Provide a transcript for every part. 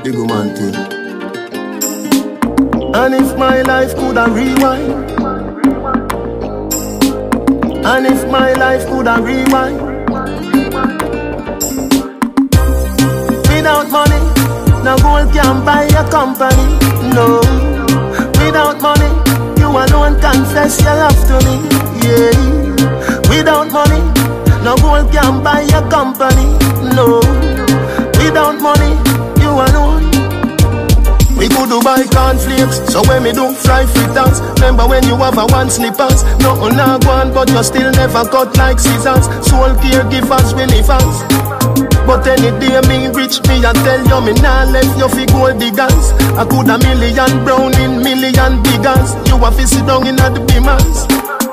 big woman thing. And if my life could a rewind, and if my life could a rewind, without money, no gold can buy a company. No, without money, you alone confess your love to me. Yeah, without money, no gold can buy a company. No, without money, you alone. We could do buy cornflakes, so when me do fry fritters. Remember when you have a one slippers, nothing a go on, but you still never cut like scissors. Soul caregivers, we live fast. But any day me rich, me I tell you, me nah left you fi gold diggers. I could a million brown in million diggers. You have to sit down in the beamers.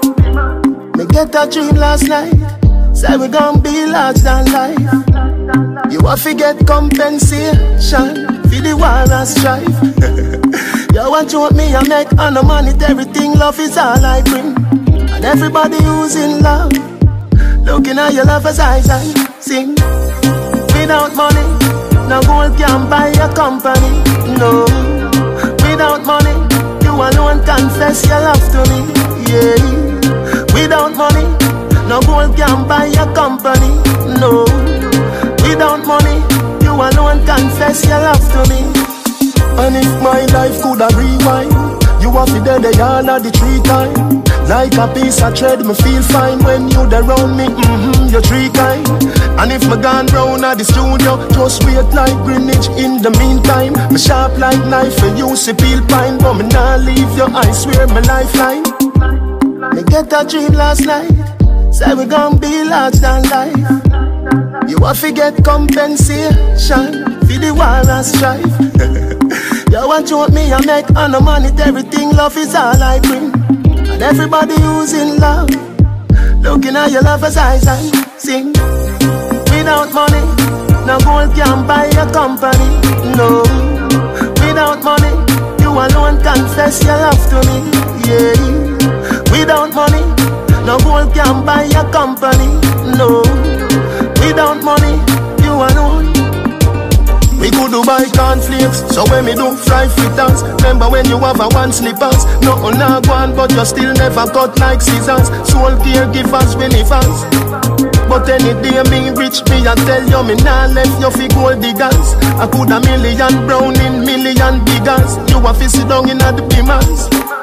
Me get a dream last night, say we gon' be large than life. You have to get compensation for the war and strife. You want to me, I make on the money, everything love is all I bring. And everybody who's in love, looking at your lover's eyes and sing. Without money, no gold can buy a company. No, without money, you alone confess your love to me. Yeah, without money, no gold can buy a company. No, without money, you alone confess your love to me. And if my life could a rewind, you have to dead the yarn of the 3 times. Like a piece of thread, me feel fine when you around me, you're 3 kind. And if me gone round at the studio, just wait like Greenwich in the meantime. Me sharp like knife and you see peel pine, but me nah leave you, I swear my lifeline. Me get a dream last night, say we gon' be large than life. You have to get compensation for the war and strife. You want to me, I make on the money, everything love is all I bring. And everybody who's in love, looking at your lover's eyes and sing. Without money, no gold can buy a company. No, without money, you alone confess your love to me. Yeah, without money, no gold can buy a company. No, without money, you alone. We could do buy cornflakes, so when me do fry fritters. Remember when you have a one slippers, nothing a go on, but you still never cut like scissors. Soul caregivers, we live fast. But any day me rich, me I tell you, me nah left you fi gold diggers. I could a million brown in million diggers. You have to sit down in the beamers.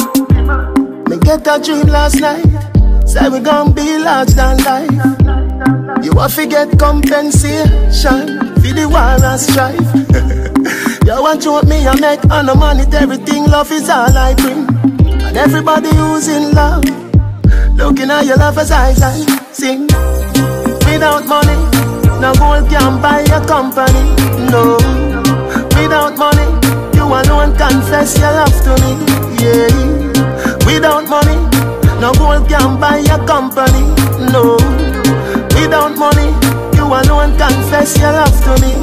Me get a dream last night, say we gon' be large than life. You have to get compensation for the war and strife. You want to me, I make on the money, everything love is all I bring. And everybody who's in love, looking at your lover's eyes and sing. Without money, no gold can buy a company. No, without money, you alone confess your love to me. Yeah, without money, no gold can buy a company. No, without money, you alone confess your love to me.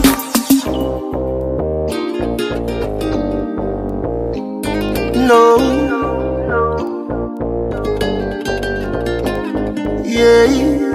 No, yeah.